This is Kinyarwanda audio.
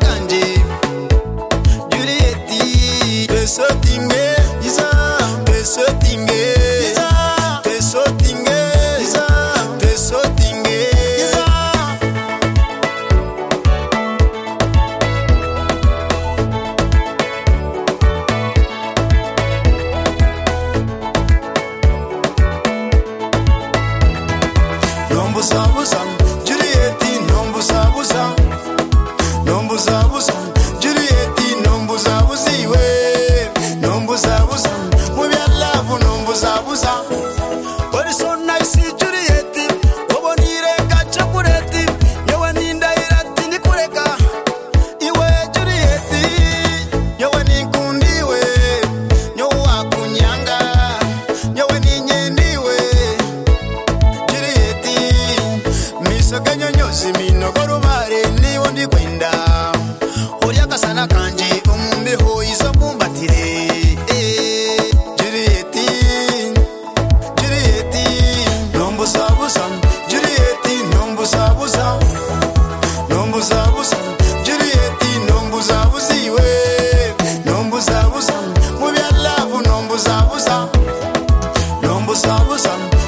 kanje Juliet Pesotinge Iza Pesotinge Iza Pesotinge Iza Pesotinge Iza Nombuza buza Juliet nombuza Nombuza buza Juliet nombuza buziwe Nombuza buza mu bya love nombuza buza What is so nice Juliet obonire ka chocolate yewe nindaira tindi kureka iwe Juliet yewe nikundiwe yewe akunyanga yewe ninyendiwe Juliet misoka nyonyozi minogoro mare niwo ndikwenda Oria kasana kanje omumbeho izo mumbatire Juliet Juliet nombuza buza Juliet nombuza buza Nombuza buza Juliet nombuza buziwe Nombuza buza mu bya love nombuza buza Nombuza buza